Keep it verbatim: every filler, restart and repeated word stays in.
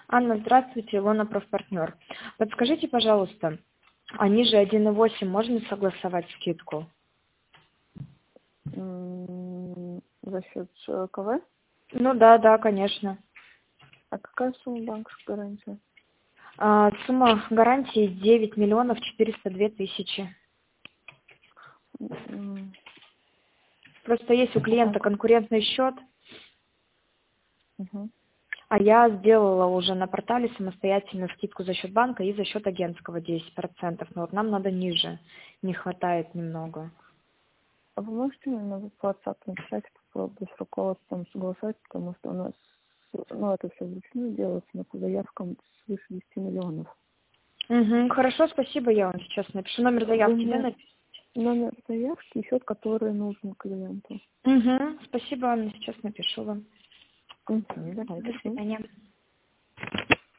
Анна, здравствуйте, Илона, профпартнер. Подскажите, пожалуйста, а ниже один и восемь можно согласовать скидку? М, За счет э, КВ? Ну да, да, конечно. А какая сумма банковской гарантии? А, сумма гарантии девять миллионов четыреста две тысячи. М, Просто есть у клиента Так. конкурентный счет, Мгм. а я сделала уже на портале самостоятельно скидку за счет банка и за счет агентского десять процентов. Но вот нам надо ниже, не хватает немного. А вы можете мне на WhatsApp написать, попробую с руководством согласовать, потому что у нас, ну, это все вручную делается, но по заявкам свыше десяти миллионов. Угу, хорошо, спасибо, я вам сейчас напишу. Номер Вы заявки, да, мне напишите? номер заявки и счет, который нужен клиенту. Угу, спасибо, Анна, сейчас напишу вам. Угу, До давайте. свидания.